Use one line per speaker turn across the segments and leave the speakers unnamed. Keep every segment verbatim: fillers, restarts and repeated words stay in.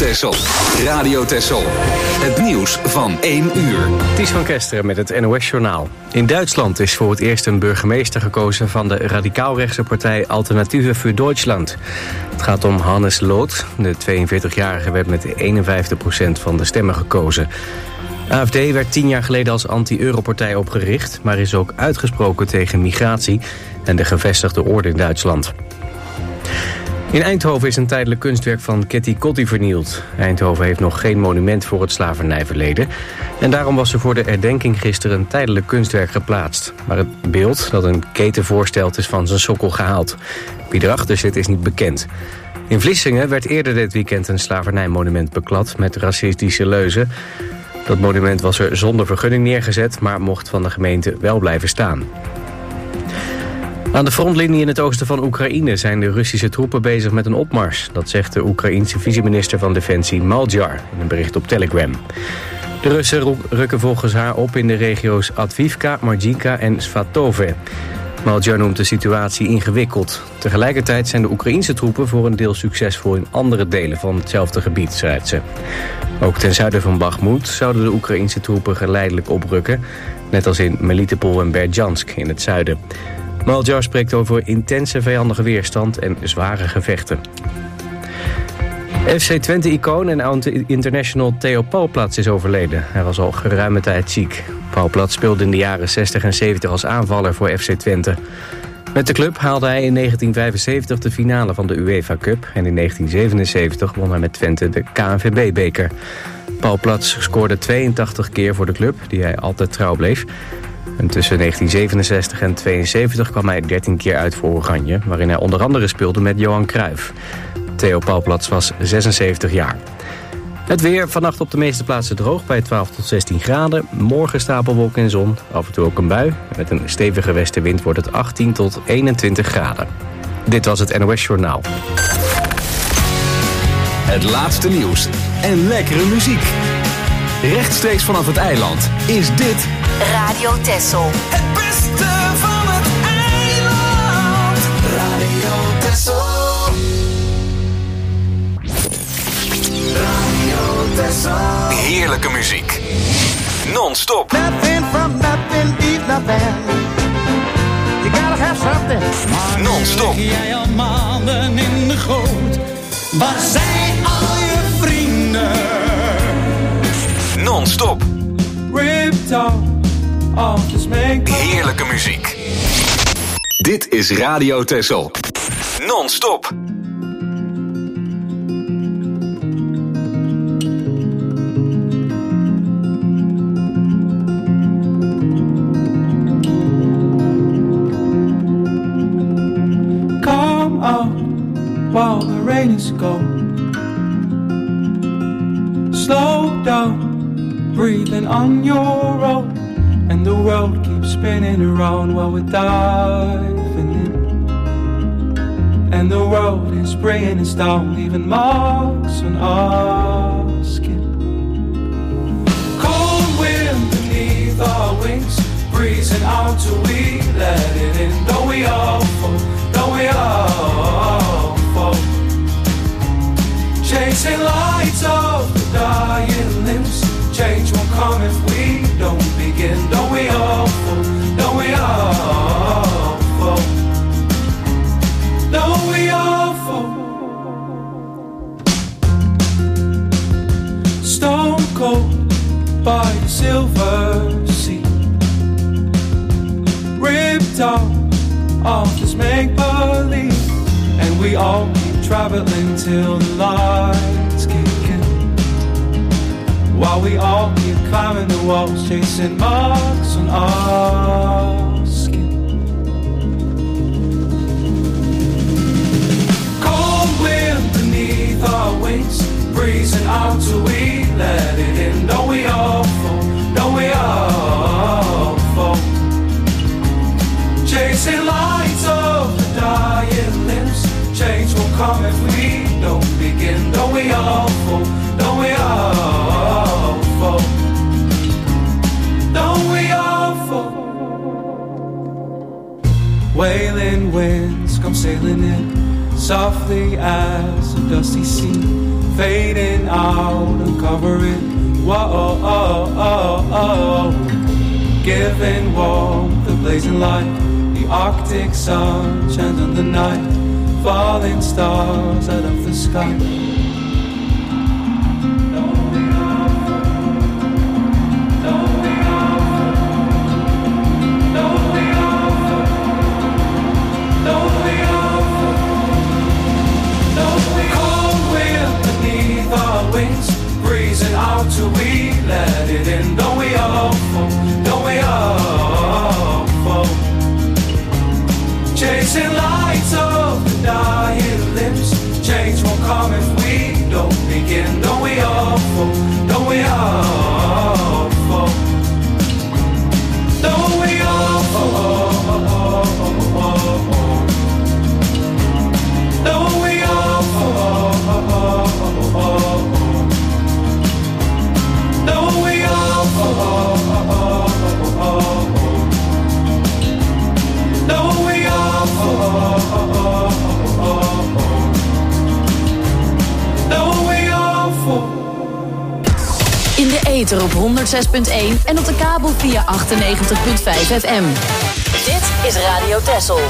Texel. Radio Texel. Het nieuws van één uur.
Ties van Kesteren met het N O S-journaal. In Duitsland is voor het eerst een burgemeester gekozen van de radicaalrechtse partij Alternative für Deutschland. Het gaat om Hannes Loth. De tweeënveertigjarige werd met eenenvijftig procent van de stemmen gekozen. A F D werd tien jaar geleden als anti-Europartij opgericht, maar is ook uitgesproken tegen migratie en de gevestigde orde in Duitsland. In Eindhoven is een tijdelijk kunstwerk van Ketty Kotti vernield. Eindhoven heeft nog geen monument voor het slavernijverleden. En daarom was er voor de herdenking gisteren een tijdelijk kunstwerk geplaatst. Maar het beeld dat een keten voorstelt is van zijn sokkel gehaald. Wie erachter zit is niet bekend. In Vlissingen werd eerder dit weekend een slavernijmonument beklad met racistische leuzen. Dat monument was er zonder vergunning neergezet, maar mocht van de gemeente wel blijven staan. Aan de frontlinie in het oosten van Oekraïne zijn de Russische troepen bezig met een opmars. Dat zegt de Oekraïense viceminister van Defensie Maljar in een bericht op Telegram. De Russen rukken volgens haar op in de regio's Advivka, Marjinka en Svatove. Maljar noemt de situatie ingewikkeld. Tegelijkertijd zijn de Oekraïense troepen voor een deel succesvol in andere delen van hetzelfde gebied, schrijft ze. Ook ten zuiden van Bakhmut zouden de Oekraïense troepen geleidelijk oprukken, net als in Melitopol en Berdjansk in het zuiden. Maljar spreekt over intense vijandige weerstand en zware gevechten. F C Twente-icoon en oud-international Theo Pauwplats is overleden. Hij was al geruime tijd ziek. Pauwplats speelde in de jaren zestig en zeventig als aanvaller voor F C Twente. Met de club haalde hij in negentien vijfenzeventig de finale van de UEFA Cup... en in negentien zevenenzeventig won hij met Twente de K N V B-beker. Pauwplats scoorde tweeëntachtig keer voor de club, die hij altijd trouw bleef. En tussen negentien zevenenzestig en tweeënzeventig kwam hij dertien keer uit voor Oranje... waarin hij onder andere speelde met Johan Cruijff. Theo Pauwplats was zesenzeventig jaar. Het weer, vannacht op de meeste plaatsen droog bij twaalf tot zestien graden. Morgen stapelwolken en zon, af en toe ook een bui. Met een stevige westenwind wordt het achttien tot eenentwintig graden. Dit was het N O S-journaal.
Het laatste nieuws en lekkere muziek. Rechtstreeks vanaf het eiland is dit...
Radio Texel.
Het beste van het eiland. Radio Texel. Radio Texel.
Heerlijke muziek. Non-stop.
Nothing from nothing is nothing. You gotta have something.
Non-stop.
Lig jij al maanden in de goot? Waar zijn al je vrienden?
Non-stop.
Ripped off.
Heerlijke muziek. Dit is Radio Texel. Non-stop.
Come out while the rain is gone. Slow down, breathing on your own. And the world keeps spinning around while we're diving in. And the world is bringing us down, leaving marks on our skin. Cold wind beneath our wings, breezing out till we let it in. Don't we all fall, don't we all fall. Chasing lights of the dying limbs. Change won't come if we don't begin. Don't we all fall? Don't we all fall? Don't we all fall? Stone cold by the silver sea. Ripped out of this make-believe. And we all keep traveling till the lights kick in. While we all keep climbing the walls, chasing marks on our skin. Cold wind beneath our wings, breezing out till we let it in. Don't we all fall, don't we all fall. Chasing lights of the dying limbs. Change will come if we don't begin. Don't we all fall, don't we all fall. Don't we all fall. Wailing winds come sailing in, softly as a dusty sea. fading out and covering. Whoa, oh, oh, oh, giving warmth, the blazing light, the Arctic sun shines on the night, falling stars out of the sky. Breezing out till we let it in. Don't we all fall? Don't we all fall? Chasing lights of the dying limbs. Change won't come if we don't begin. Don't we all fall? Don't we all fall? Don't we all fall? Don't we all fall? Don't we all fall? Don't we all fall? Don't we all fall?
In de ether op honderd zes punt één en op de kabel via achtennegentig punt vijf F M. Dit is Radio Texel.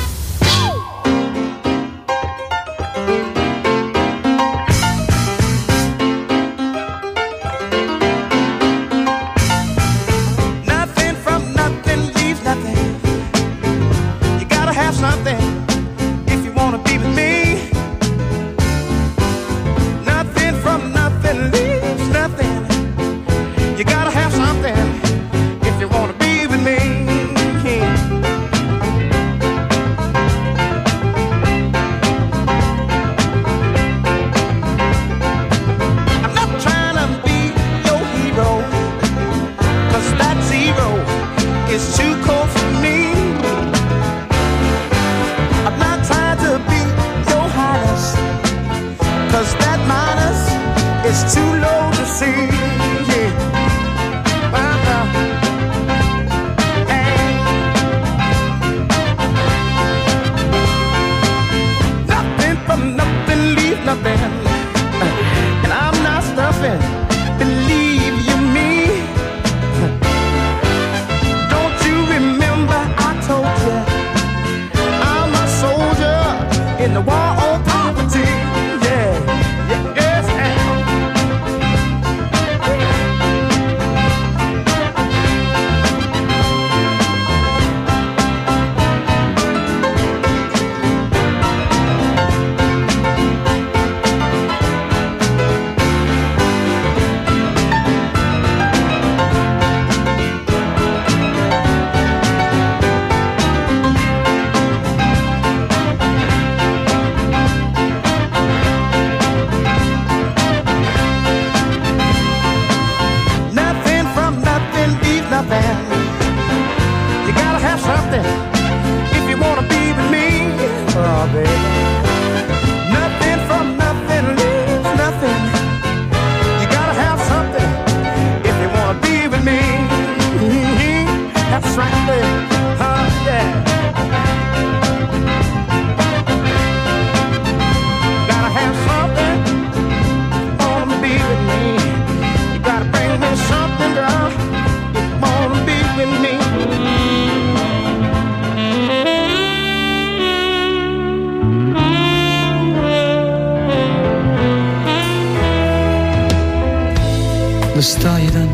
Daar sta je dan,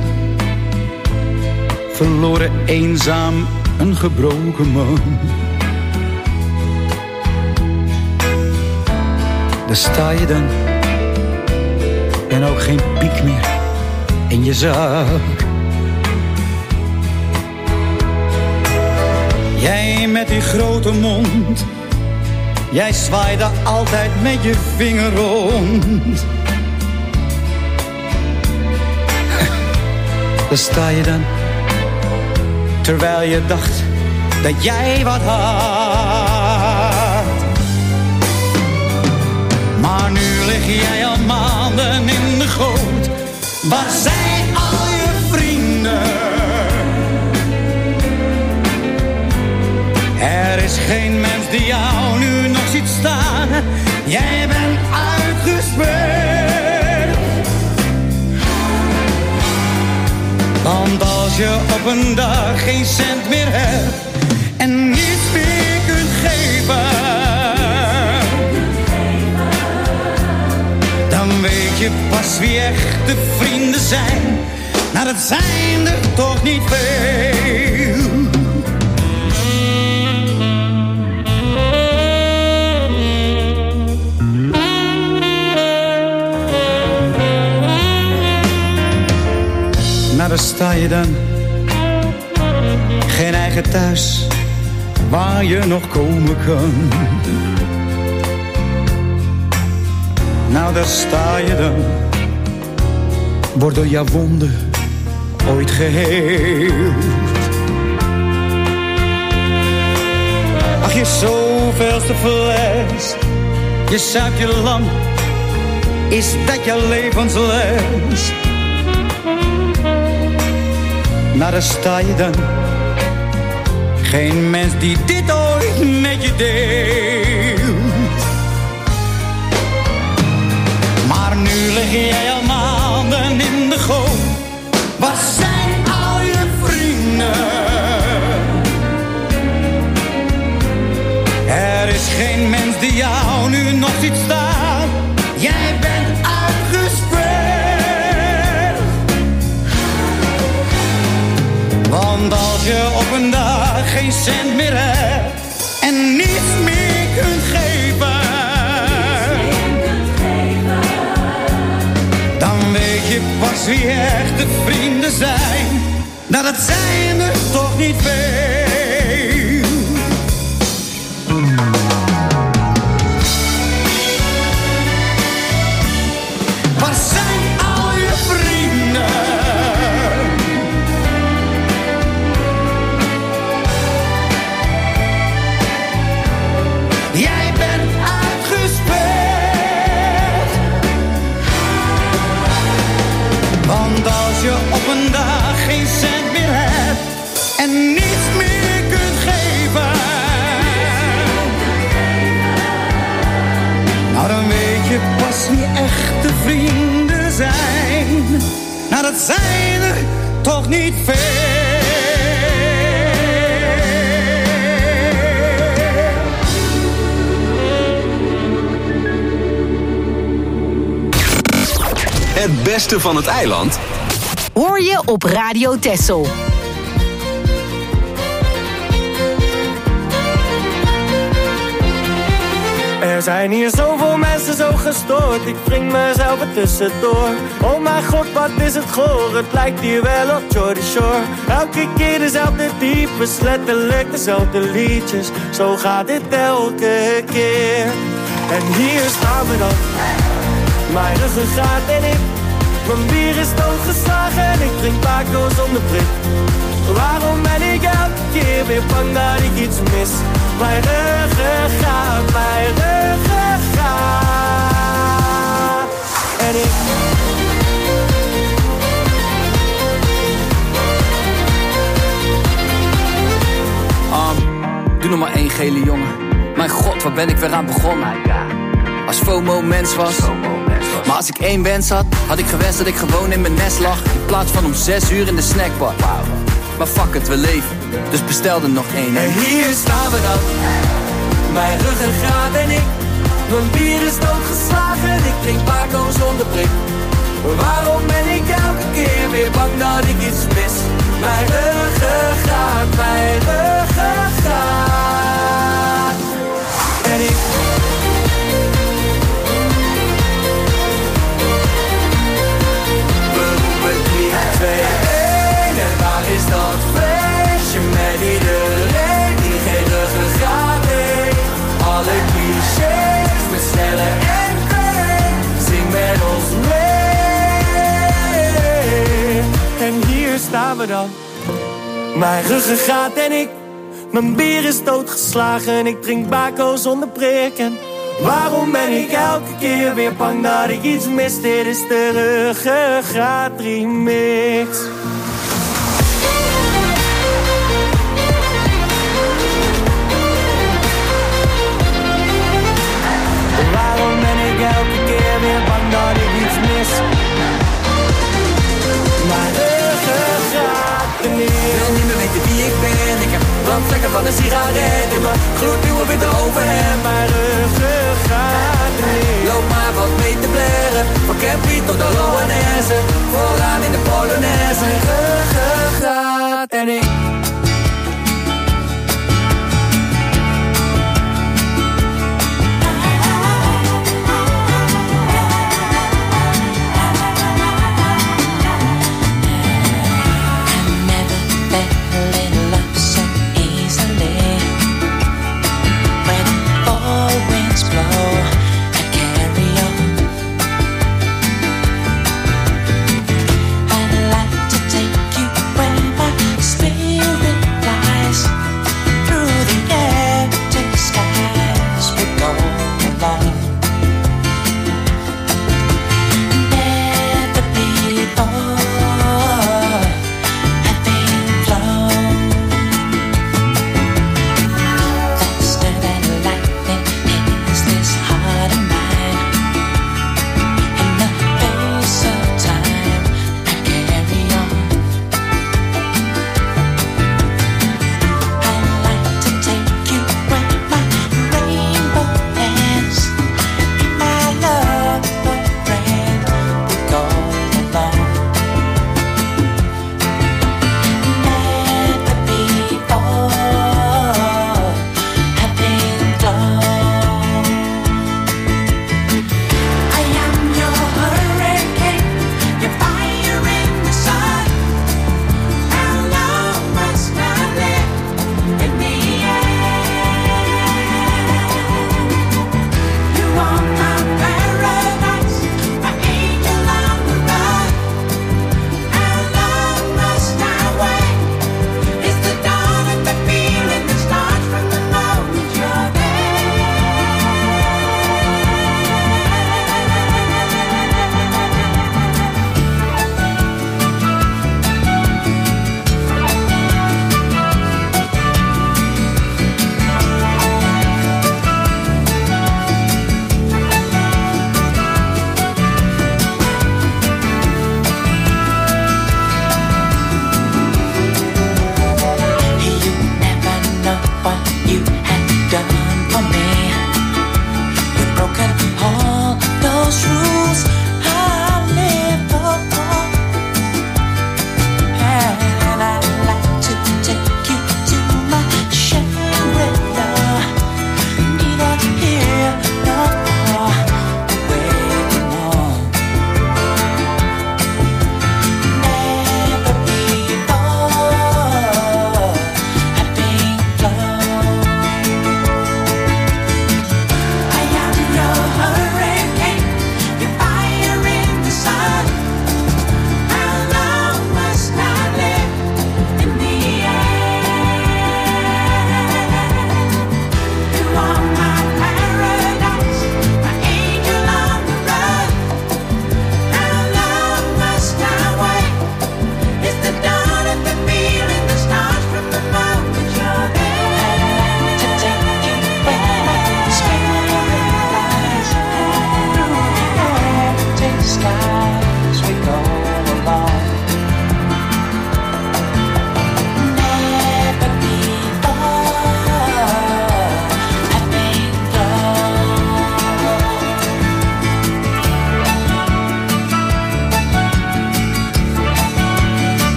verloren, eenzaam, een gebroken man. Daar sta je dan, en ook geen piek meer in je zak. Jij met die grote mond, jij zwaaide altijd met je vinger rond. Daar sta je dan, terwijl je dacht dat jij wat had. Maar nu lig jij al maanden in de goot. Waar zijn al je vrienden? Er is geen mens die jou nu nog ziet staan. Jij bent uitgespeeld. Want als je op een dag geen cent meer hebt en niets meer kunt geven, dan weet je pas wie echte vrienden zijn. Nou, dat zijn er toch niet veel. Nou, daar sta je dan. Geen eigen thuis waar je nog komen kan. Nou, daar sta je dan. Wordt door jouw wonden ooit geheeld. Ach, je zoveelste fles. Je zuipt je lam. Is dat je levensles? Nou, daar sta je dan. Geen mens die dit ooit met je deelt. Maar nu lig jij al maanden in de goot. Waar zijn al je vrienden? Er is geen mens die jou nu nog ziet staan. Jij bent uitgespeeld. Want als je op een dag geen cent meer hebt en niets meer kunt geven, dan weet je pas wie echte vrienden zijn. Nou, dat zijn er toch niet veel. Waar zijn al je vrienden? Jij bent uitgespeeld. Want als je op een dag geen cent meer hebt en niets meer kunt geven, nou, dan weet je pas wie echte vrienden zijn. Nou, dat zijn er toch niet veel.
Het beste van het eiland
hoor je op Radio Texel.
Er zijn hier zoveel mensen zo gestoord, ik wring mezelf er tussendoor. Oh mijn god, wat is het goor, het lijkt hier wel op Jordy Shore. Elke keer dezelfde types, letterlijk dezelfde liedjes. Zo gaat dit elke keer. En hier staan we dan, mijn ruggengraat en ik. Mijn bier is doodgeslagen en ik drink Paco zonder prik. Waarom ben ik elke keer weer bang dat ik iets mis? Mijn ruggengraat, mijn ruggengraat. En ik...
Um, doe nog maar één gele jongen. Mijn god, waar ben ik weer aan begonnen? Als FOMO mens was. Maar als ik één wens had, had ik gewenst dat ik gewoon in mijn nest lag. In plaats van om zes uur in de snackbar. Maar fuck het, we leven, dus bestel er nog één.
En hier staan we dan, mijn ruggengraat en ik. Mijn bier is doodgeslagen, ik drink Paco zonder prik. Waarom ben ik elke keer weer bang dat ik iets mis? Mijn ruggengraat, mijn ruggengraat. En ik... Is dat feestje met iedereen die geen ruggengraat heeft? Alle clichés met snelle en kreeg. Zing met ons mee. En hier staan we dan, mijn ruggengraat en ik. Mijn bier is doodgeslagen, ik drink Baco zonder prik. En waarom ben ik elke keer weer bang dat ik iets mis? Dit is de ruggengraat remix. Waarom ben ik elke keer weer bang dat ik iets mis? Mijn ruggengraat. van een sigaret in mijn gloednieuwe witte overhemd. Mijn ruggengraat niet. Loop maar wat mee te blaren, van Campy tot de Loanesse. Vooraan in de Polonaise. Ruggengraat en ik.
I'd like to take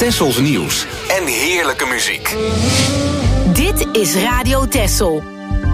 Tessels nieuws en heerlijke muziek.
Dit is Radio Tessel.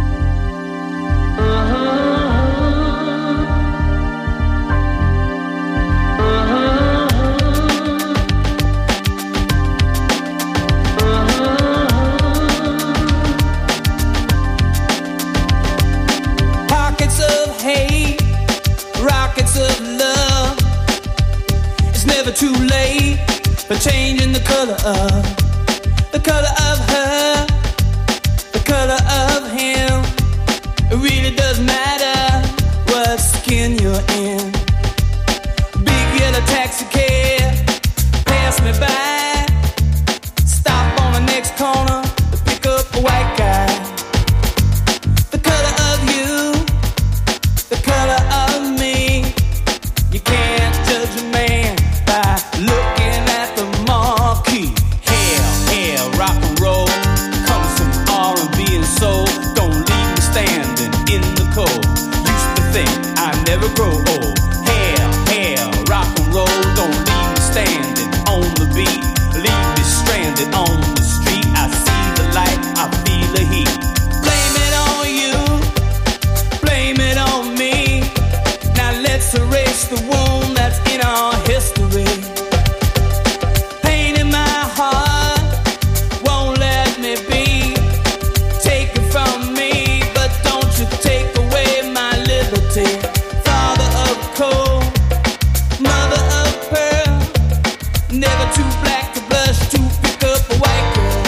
Pockets of hate, rockets of love. It's never too late for changing the color of, the color of her, the color of him. It really doesn't matter what skin you're in. Big yellow taxi cab, pass me by. Stop on the next corner to pick up a white guy. The color of you, the color of me. You can't judge a man by looking at the marquee. Hell, hell, rock and roll. Comes some R and B and soul. Don't leave me standing in the cold. Used to think I'd never grow old. Hell, hell, rock and roll. Don't leave me standing on the beat. Leave me stranded on the street. I see the light, I feel the heat. Blame it on you, blame it on me. Now let's erase the wound that's in our history. Pain in my heart won't let me be. Take it from me, but don't you take away my liberty. Father of coal, mother of pearl. Never too black to blush to pick up a white girl.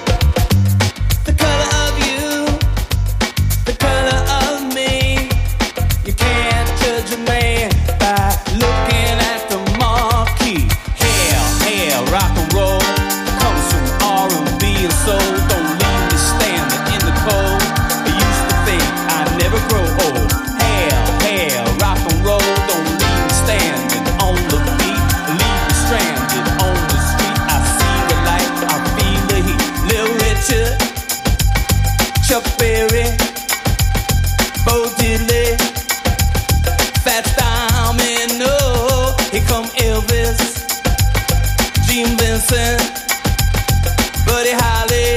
The color of you, the color of me. You can't judge a man by looking at the marquee. Hell, hell, rock and roll. Comes some R and B and soul. Don't leave me standing in the cold. I used to think I'd never grow old. Hell, hell, rock and roll. Don't leave me standing on the beat. Leave me stranded on the street. I see the light, I feel the heat. Little Richard, Chuck Berry, Bo Diddley, Fats Domino. Here come Elvis, Gene Vincent, Buddy Holly,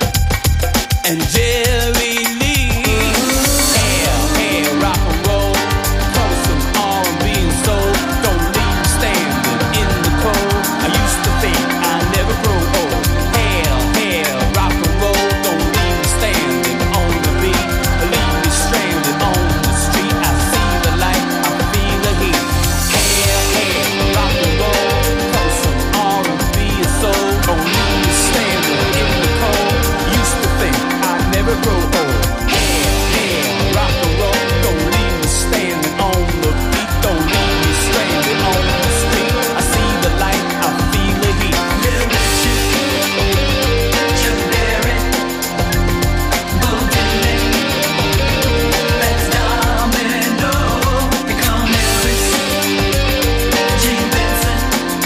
and Jerry Lee. Hell, hell, rock and roll. Comes some R and B and soul. Don't leave me standing in the cold. I used to think I'd never grow old. Hell, hell, rock and roll. Don't leave me standing on the beat. Leave me stranded on the street. I see the light, I feel the heat. Hell, hell, rock and roll. Comes some R and B and soul. Don't leave me standing in the cold. Used to think I'd never grow old. Hell, hell, rock and roll. Don't leave me standing on the beat. Don't leave me stranded on the street. I see the light, I feel the heat. Little Richard, Chuck Berry, Bo Diddley, Fats Domino. Here come Elvis, Gene Vincent,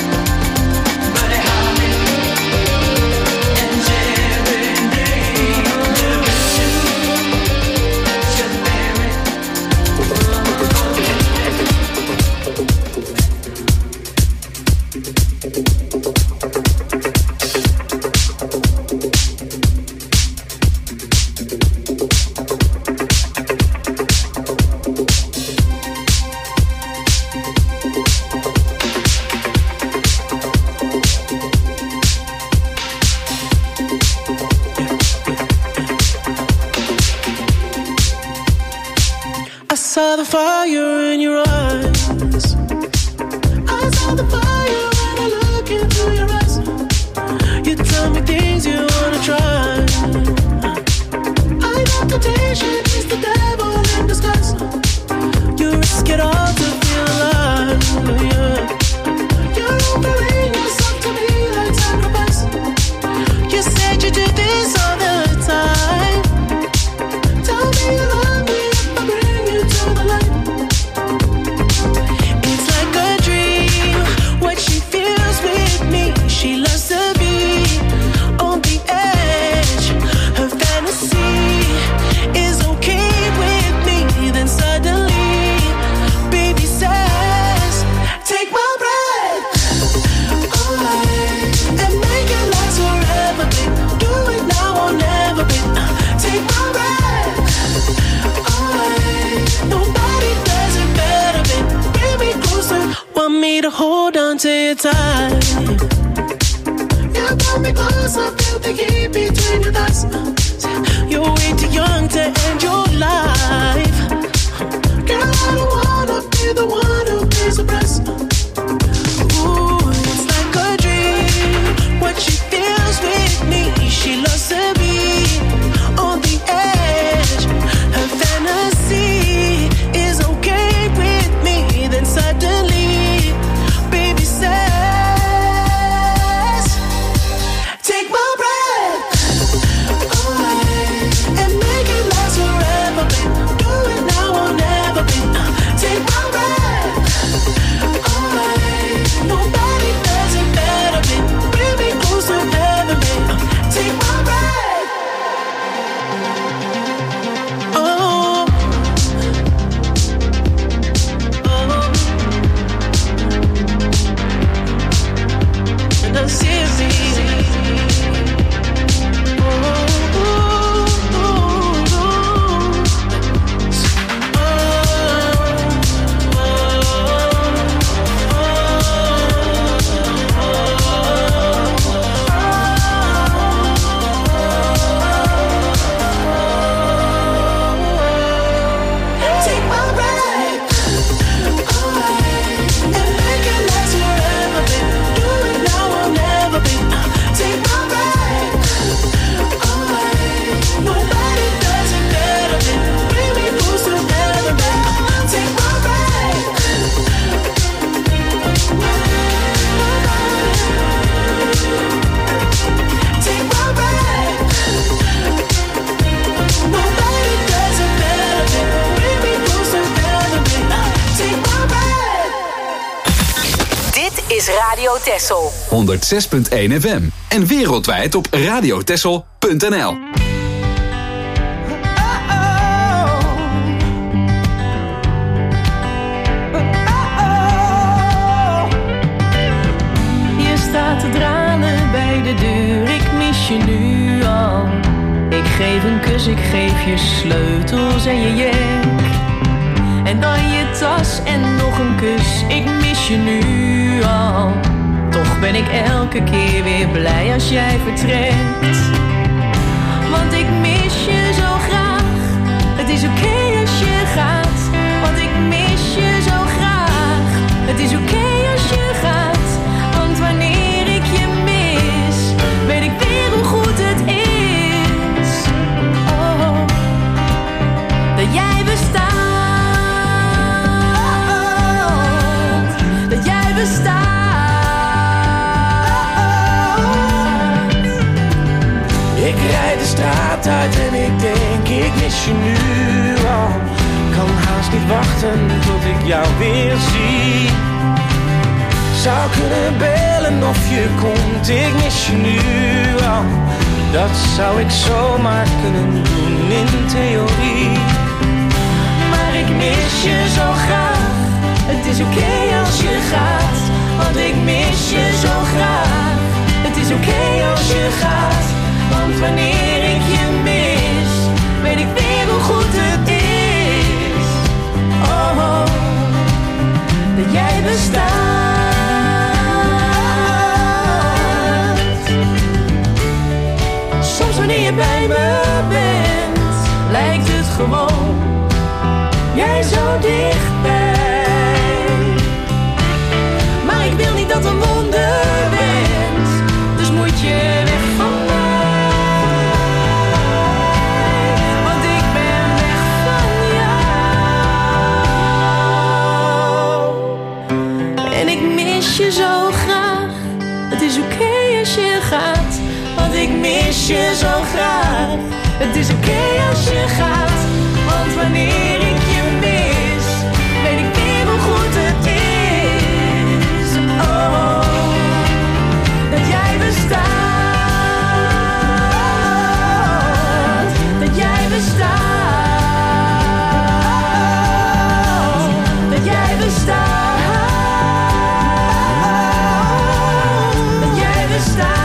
Buddy Holly, and Jerry Lee. Little Richard, Chuck Berry.
I saw the fire in your eyes. I saw the fire when I look into your eyes. You tell me things you wanna try. I know temptation is the devil in disguise. You risk it all to feel alive. Yeah. You're offering yourself to me like sacrifice. You said you do this all the time. Tell me you love me if I bring you to the light. to hold on to you tight. You pull me close, I feel the heat between your thighs. You're way too young to end your life. Girl, I don't wanna be the one who pays the price. Ooh, it's like a dream. What she feels with me, she loves to be on the edge. Her fantasy is okay with me. Then suddenly, baby says, take my breath away and make it last forever, babe. Do it now or never, babe. Take my breath away. Nobody does it better, babe. Bring me close to heaven, babe. Take my breath. Oh. Oh. And I'm serious. Take my breath away and make it last forever, babe. Do it now or never, babe. Take my breath away. Nobody does it better, babe. Bring me close to heaven, babe. Take my breath. Take my breath. Nobody does it better, babe. Bring me close to heaven, babe. Take my breath.
Dit is Radio Texel.
honderdzes punt één F M. En wereldwijd op radiotexel punt n l.
Je staat te dralen bij de deur, ik mis je nu al. Ik geef een kus, ik geef je sleutels en je jek. En dan je tas en nog een kus, ik mis je nu al. Toch ben ik elke keer weer blij als jij vertrekt. Want ik mis je zo graag, het is oké als je gaat. Want ik mis je zo graag, het is oké als je gaat. Want wanneer ik je mis, weet ik weer hoe goed het is. Oh, dat jij bestaat, dat jij bestaat. Ik rijd de straat uit en ik denk, ik mis je nu al. Kan haast niet wachten tot ik jou weer zie. Zou kunnen bellen of je komt, ik mis je nu al. Dat zou ik zomaar kunnen doen in theorie. Maar ik mis je zo graag, het is oké als je gaat. Want ik mis je zo graag, het is oké als je gaat. Want wanneer ik je mis, weet ik weer hoe goed het is. Oh, dat jij bestaat. Soms wanneer je bij me bent, lijkt het gewoon jij zo dichtbij. Maar ik wil niet dat een wonder bent, dus moet je weg van mij. Want ik ben weg van jou. En ik mis je zo graag, het is oké als je gaat. Want ik mis je zo graag, het is oké als je gaat. Want wanneer ik je mis, weet ik weer hoe goed het is. Oh, dat jij bestaat, dat jij bestaat, dat jij bestaat, dat jij bestaat.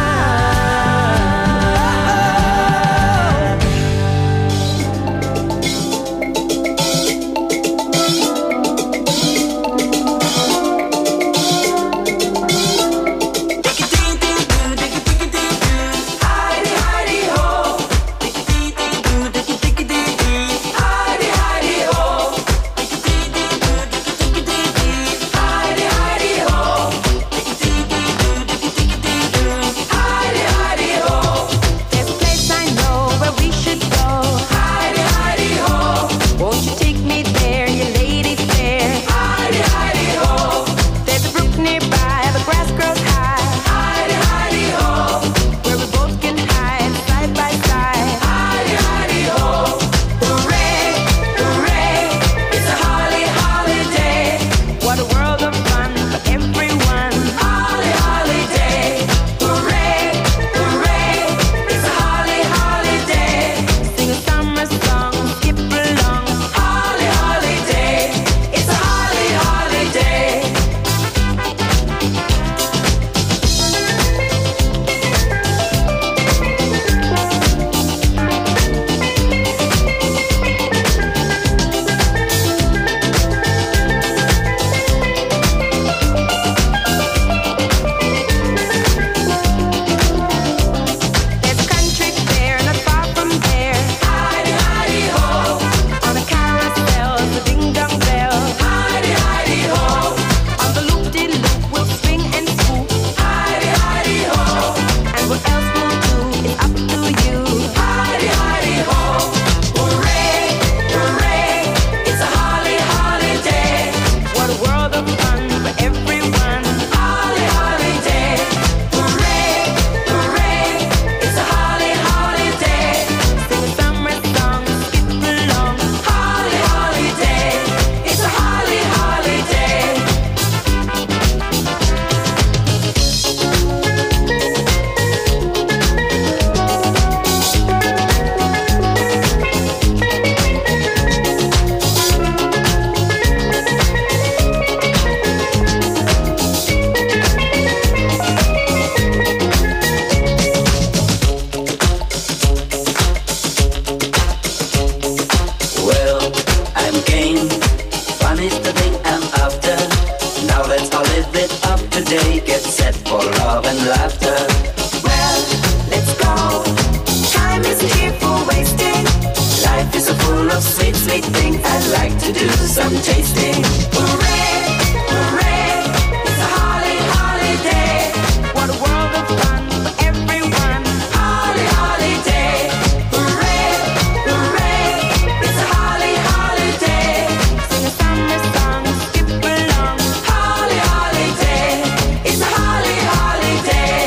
for love and laughter. Well, let's go. Time isn't here for wasting. Life is so full of sweet, sweet things. I'd like to do some tasting. Hooray, hooray, it's a holly, holiday. What a world of fun for everyone. Holly, holiday. Hooray, hooray, it's a holly, holiday. Sing a summer song, skip along. Holly, holiday, it's a holly, holiday.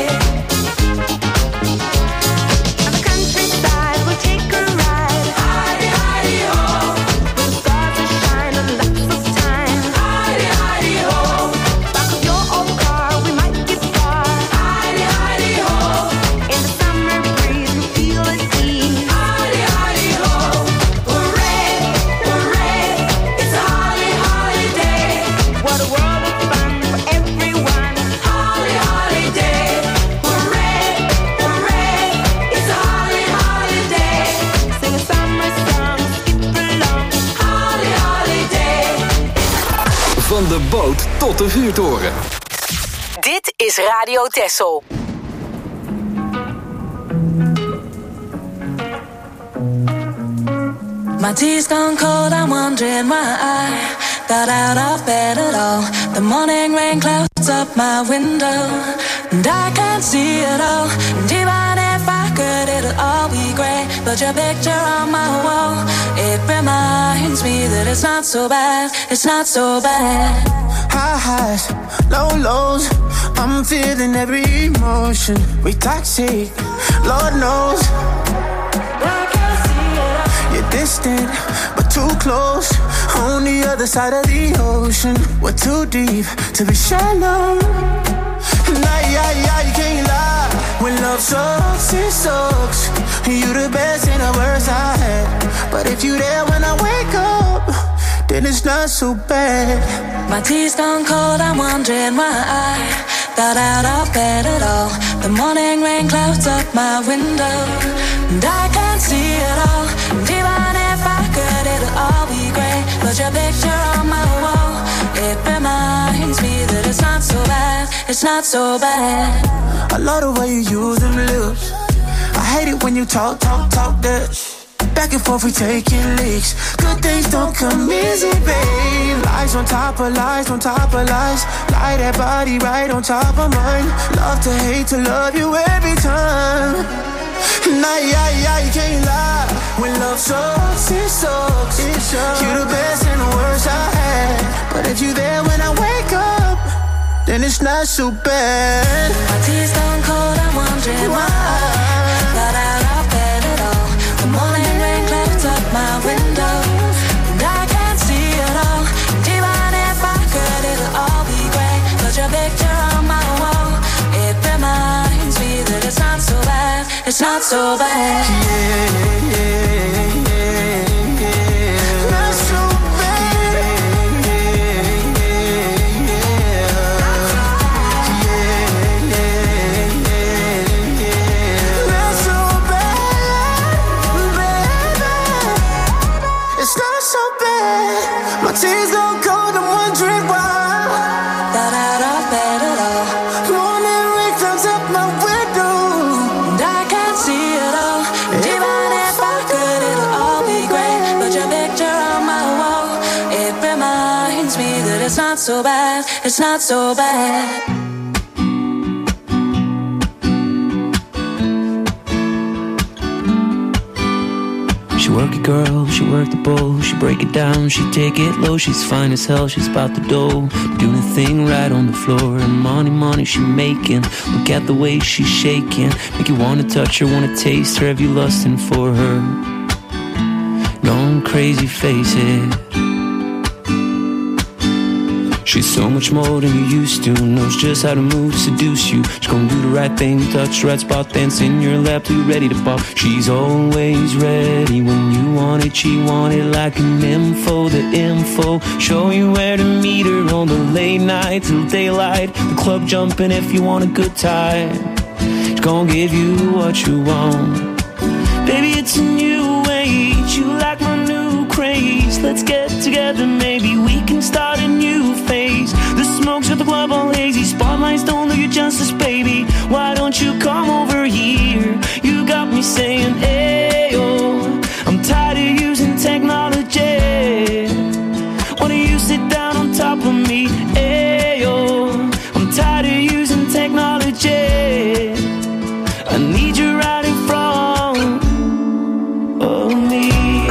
On the countryside, we'll take a ride. Hidey, hidey, ho. Where the stars are shining, lots of time. Hidey, hidey, ho. Back of your old car, we might get far. Hidey, hidey, ho. In the summer breeze, we feel at ease. Hidey, hidey, ho. Hooray, hooray, it's a holly, holiday. What a world of fun for everyone. Holly, holiday. Hooray, hooray, it's a holly, holiday. Sing a summer song, skip along. Holly, holiday.
Van de boot tot de vuurtoren.
Dit is Radio Texel.
My tea's gone cold, I'm wondering why I got out of bed at all. The morning rain clouds up my window, and I can't see it all. And even if I could, it'll all be grey. But your picture on my wall, it reminds me that it's not so bad, it's not so bad.
High highs, low lows, I'm feeling every emotion. We toxic, Lord knows. You're distant, but too close. On the other side of the ocean, we're too deep to be shallow. Nah, yeah, yeah, you can't lie. When love sucks, it sucks. You the best and the worst I had. But if you there when I wake up, then it's not so bad.
My tea's gone cold, I'm wondering why I got out of bed at all. The morning rain clouds up my window, and I can't see it all. And even if I could, it'll all be grey. But your picture on my wall, it reminds me that it's not so bad, it's not so bad.
I love the way you use them lips. I hate it when you talk, talk, talk that shit. Back and forth we taking leaks. Good things don't come easy, babe. Lies on top of lies, on top of lies. Lie that body right on top of mine. Love to hate to love you every time. Nah, yeah, yeah, you can't lie. When love sucks, it sucks. It sucks. You the best and the worst I had. But if you there when I wake up, then it's not so bad.
My tea's gone cold, I'm wondering why I got out of bed at all. The morning rain clouds up my window, and I can't see it all. And even if I could, it'll all be grey. But your picture on my wall, it reminds me that it's not so bad, it's not so bad.
Yeah, yeah, yeah, yeah. Not so bad. Yeah, yeah, yeah. Yeah, yeah, yeah. Not so bad, baby. It's not so bad. My tea's gone cold, I'm wondering why.
Got out of bed at all.
Morning rain clouds up my window,
and I can't see it all. And even if I could, it'll all be grey. But your picture on my wall, it reminds me that it's not so bad, it's not so bad.
She work it, girl, she work the bowl. She break it down, she take it low. She's fine as hell, she's about the dough. Doing a thing right on the floor. And money, money she making. Look at the way she's shaking. Make you wanna touch her, wanna taste her. Have you lusting for her? Gone crazy, face it. She's so much more than you used to. Knows just how to move, seduce you. She's gonna do the right thing, touch the right spot, dance in your lap till you're ready to pop. She's always ready when you want it. She want it like an info, the info. Show you where to meet her on the late night till daylight. The club jumping if you want a good time. She's gonna give you what you want. Baby, it's a new age. You like my new craze. Let's get together, maybe we can start a new phase. face. The smokes of the club all hazy, spotlights don't do you justice, baby. Why don't you come over here? You got me saying, ayo, I'm tired of using technology. Why don't you sit down on top of me? Ayo, I'm tired of using technology. I need you right in front of me.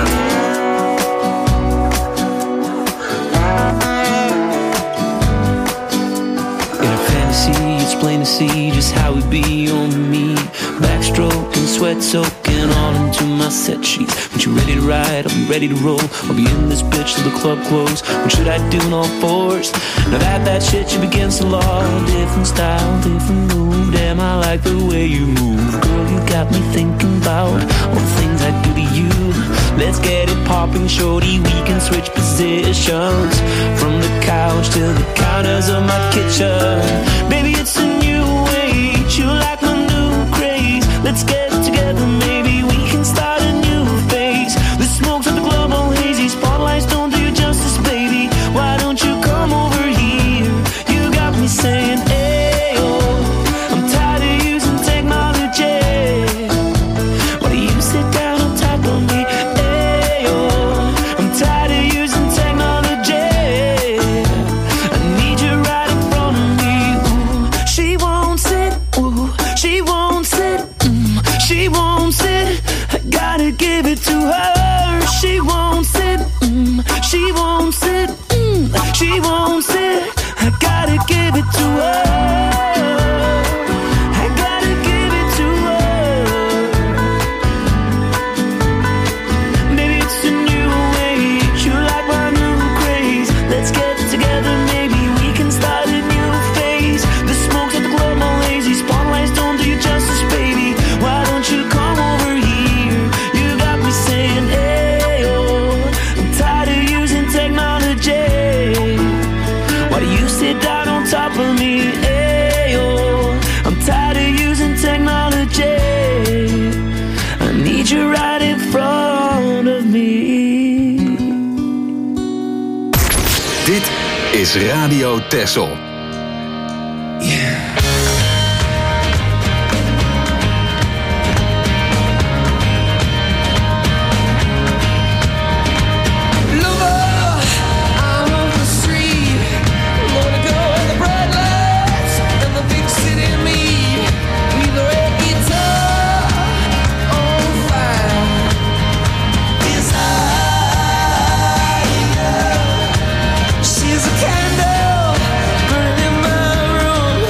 In a fantasy, it's plain to see just how it be on me. Backstroke and sweat soaking all into my set sheets. When you're ready to ride, I'll be ready to roll. I'll be in this bitch till the club close. What should I do in all fours? Now that that shit you begins to law. Different style, different move. Damn, I like the way you move. Girl, you got me thinking about all the things I do to you. Let's get it popping, shorty. We can switch positions from the couch to the counters of my kitchen. Baby, it's a new age. You like my new craze. Let's get together, maybe we can start a new phase. The smokes at the club all hazy, spotlights don't do you justice, baby. Why don't you come over here? You got me saying, ayo, I'm tired of using technology. Why do you sit down on top of me? Ayo, I'm tired of using technology. I need you right in front of me. Ooh, she won't sit, ooh, she won't sit, mm, she won't sit. I gotta give it to her. She won't sit, mm, she won't sit, mm, she won't sit. I gotta give it to her. I gotta give it to her. Maybe it's a new age. You like my new craze. Let's get together, maybe we can start a new phase. The smokes at the club all lazy, spotlights don't do you justice, baby. Why don't you come over here? You got me saying, ayo, I'm tired of using technology. Why do you sit down on top of me? Ayo, I'm tired of using technology. I need you right in front of me.
Dit is Radio Texel.
She's a candle burning in my room.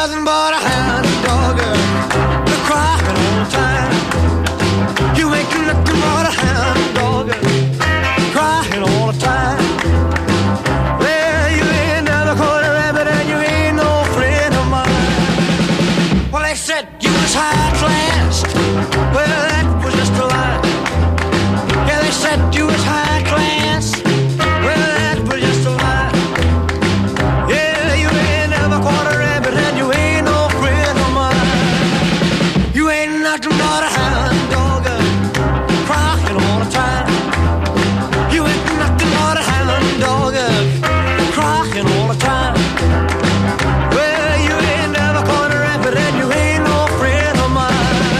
nothing but a hound dog. You're crying all the time. You ain't nothing but a hound dog. Crying all the time. Well, you ain't never caught a rabbit and you ain't no friend of mine. Well, they said you was high class. Well, that was just a lie. Yeah, they said you was high class. Well, that was just a lie. Yeah, you ain't never caught a rabbit and you ain't no friend of mine. You ain't nothing but a hound dog, crying all the time. You ain't nothing but a hound dog, crying all the time. Well, you ain't never caught a rabbit and you ain't no friend of mine.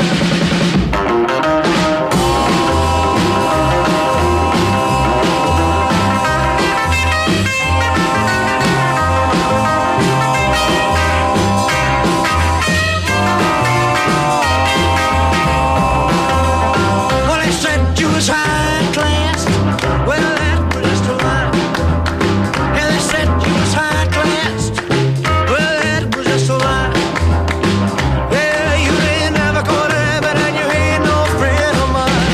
Well, they said you was high class. Well, that was just a lie. Yeah, they said you was high class. Well, that was just a lie. Yeah, you ain't never caught a rabbit and you ain't no friend of mine.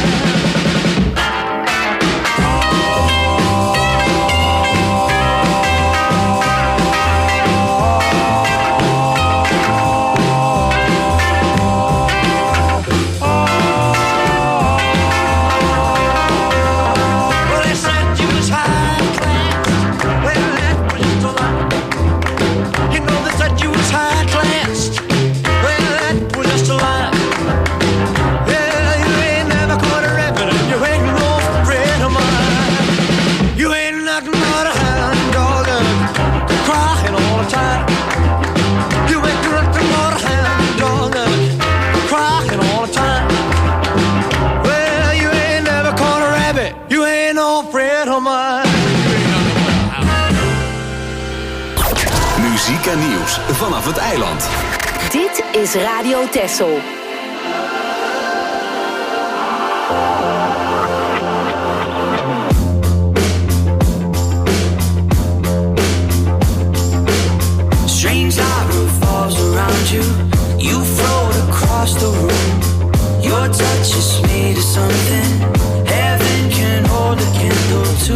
Well, they said you was high class. Well, that was just a lie. You know they said you was high class. Well, that was just a lie. Yeah, you ain't never caught a rabbit and you ain't no friend of mine. You ain't nothing but a hound dog, crying all the time. You ain't nothing but a hound dog, crying all the time. Well, you ain't never caught a rabbit. You ain't no friend of mine.
Muziek en nieuws vanaf het eiland.
Dit is Radio Texel.
Strange light revolves around you. You float across the room. Your touch is made of something heaven can hold a candle to.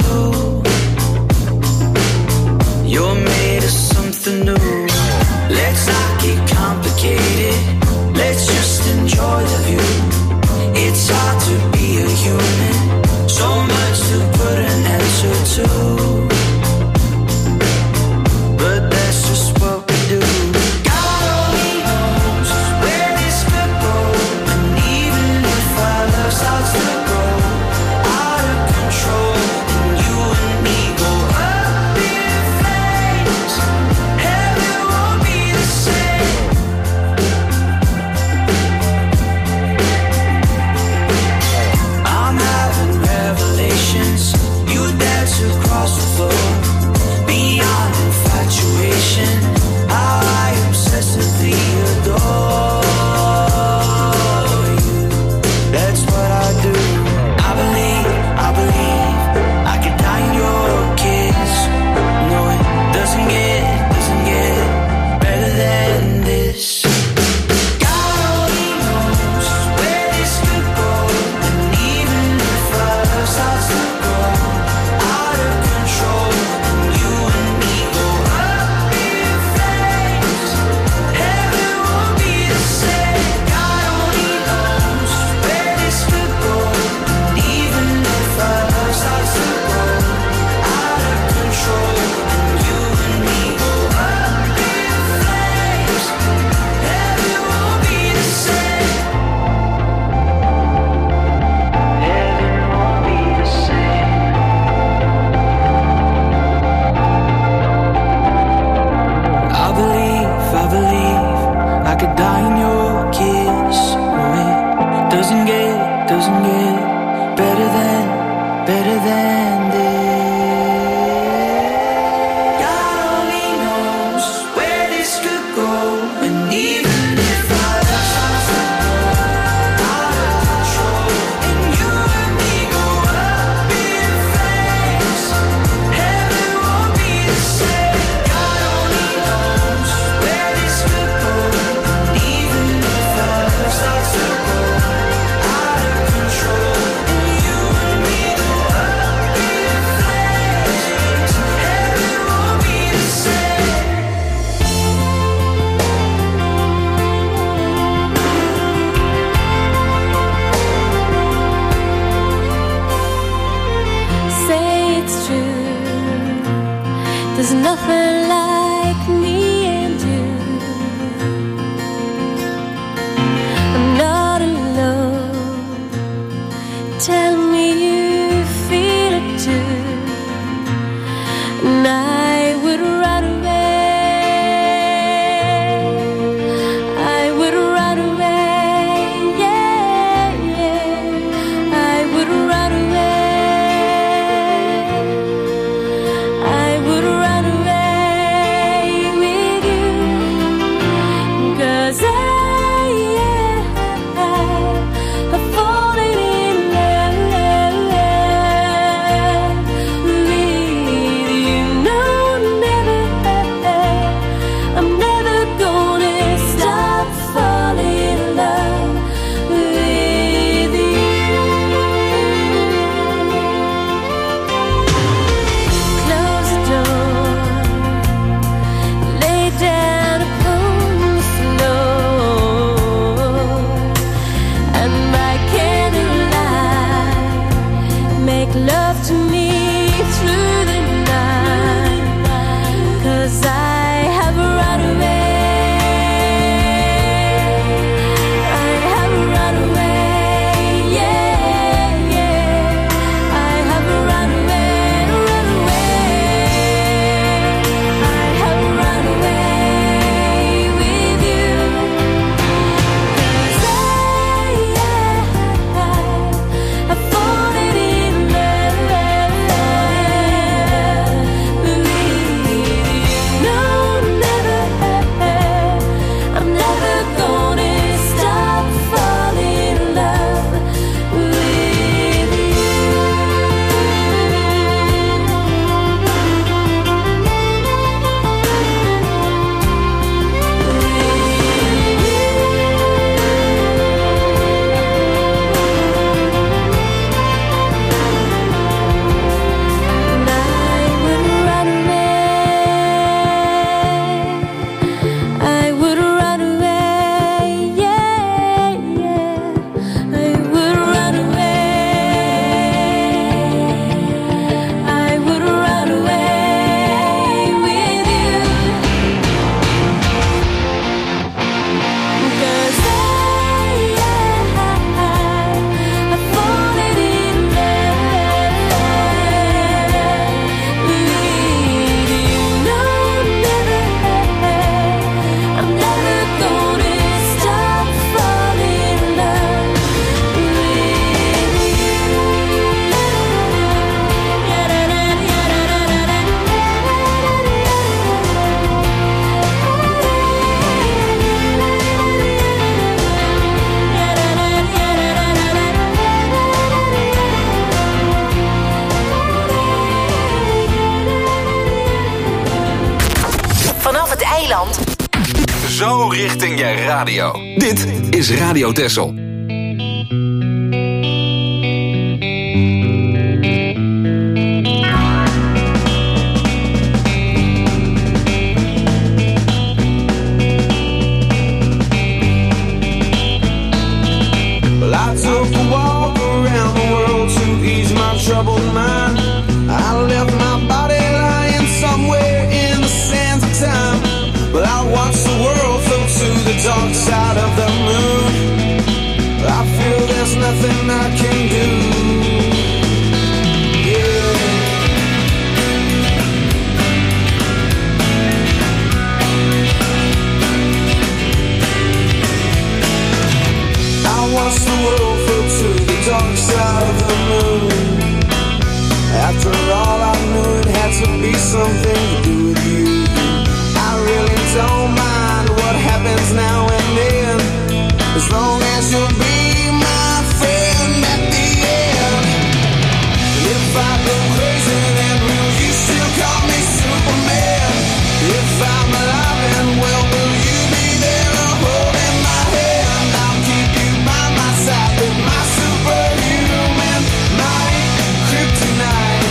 You're made of something new. Let's not get complicated. Let's just enjoy the view. It's hard to be a human. So much to put an answer to. But that's just what we do. God only knows where this could go. And even if our love starts to grow out of control, then you and me go up in flames. Heaven
like me and you. I'm not alone. Tell me you feel it too. And I would run away. I would run away. Yeah, yeah. I would run away. I would run away with you. 'Cause I, yeah, I've fallen in love with you. No, never, I'm never gonna stop falling in love with you. Close the door, lay down upon the floor, and by candlelight make love to me through the night. 'Cause I have run away. I have run away. Yeah, yeah. I have run away, run away. I have run away with you. 'Cause I, yeah, I've fallen in love with you. No, never, I'm never gonna stop falling in love with you. And I would run away. I would run away. Yeah, yeah. I would run away. I would run away with you. 'Cause I, yeah, I've fallen in love with you. No, never, I'm never gonna stop falling in love with
Vanaf het eiland.
Zo richting je radio. Dit is Radio Texel.
Well, I took a walk around the world to ease my troubled mind. I left my body lying somewhere in the sands of time. But I watched the world float to the dark side of the moon. I feel there's nothing I can do. Yeah. I watched the world float to the dark side of the moon. After all, I knew it had to be something to do with you. I really don't mind what happens now and then, as long as you'll be my friend at the end. And if I go crazy, then will you still call me Superman? If I'm alive and well, will you be there holding my hand? I'll keep you by my side with my superhuman might, kryptonite.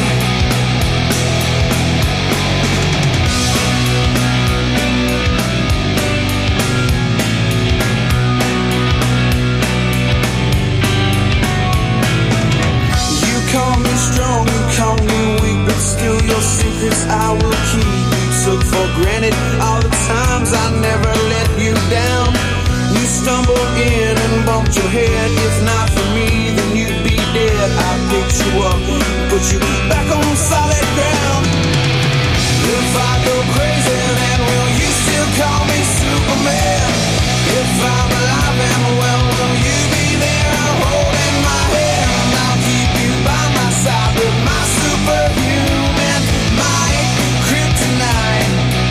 Call me strong, you call me weak, but still your secrets I will keep. You took for granted all the times I never let you down. You stumbled in and bumped your head. If not for me, then you'd be dead. I picked you up, put you back on solid ground. If I go crazy, then will you still call me Superman? If I'm alive and well, will you be there holding my hand? I'll keep you by my side with my superhuman might, kryptonite.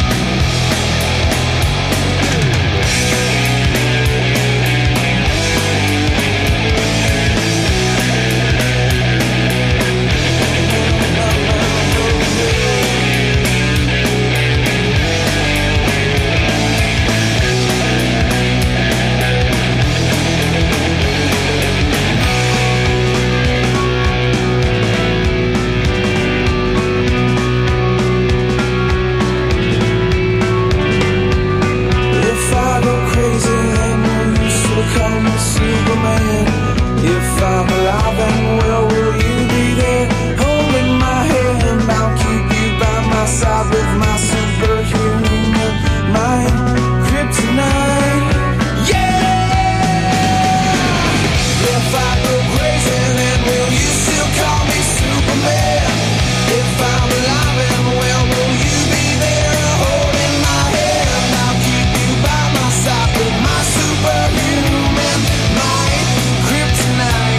If I'm alive and well, will you be there holding my hand? I'll keep you by my side with my superhuman mind, kryptonite. Yeah! If I go crazy, then will you still call me Superman? If I'm alive and well, will you be there holding my hand? I'll keep you by my side with my superhuman mind, kryptonite.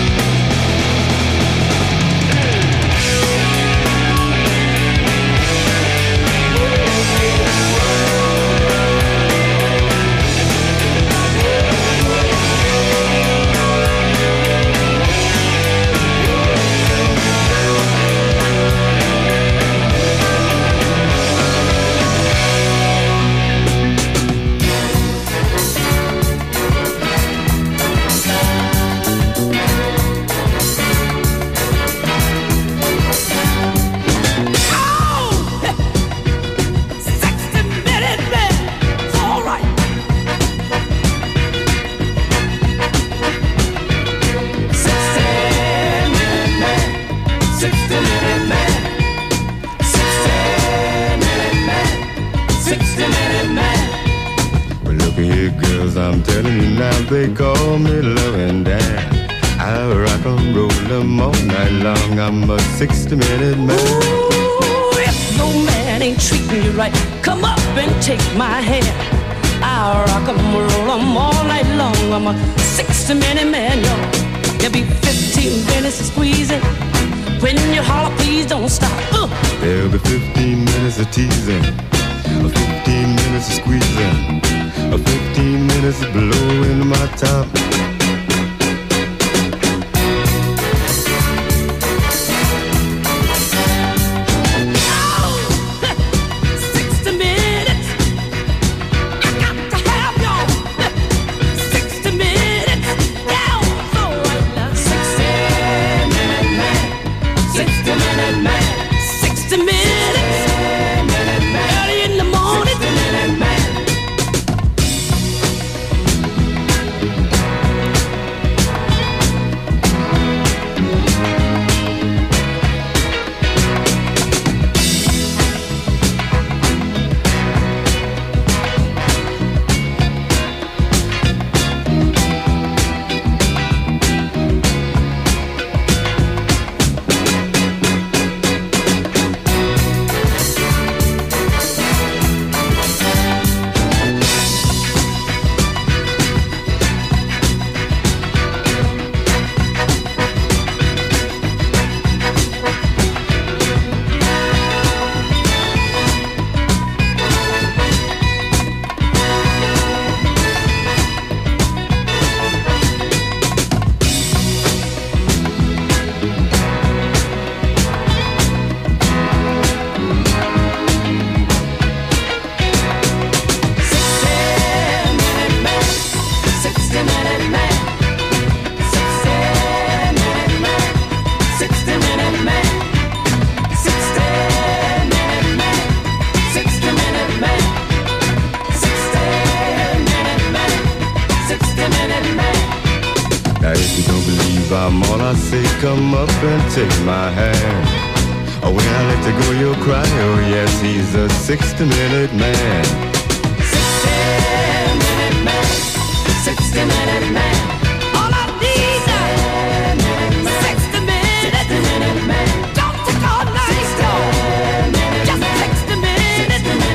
I'm telling you now, they call me loving Dan. I rock and roll them all night long. I'm a sixty minute man.
Ooh, if no man ain't treating you right, come up and take my hand. I rock and roll them all night long. I'm a sixty minute man, y'all. There'll be fifteen minutes of squeezing. When you holler, please don't stop. Uh.
There'll be fifteen minutes of teasing, fifteen minutes of squeezing, fifteen minutes of blowing my top. I'm all I say, come up and take my hand. Oh, when I let you go, you'll cry. Oh, yes, he's a sixty-minute man.
sixty-minute man, sixty-minute man.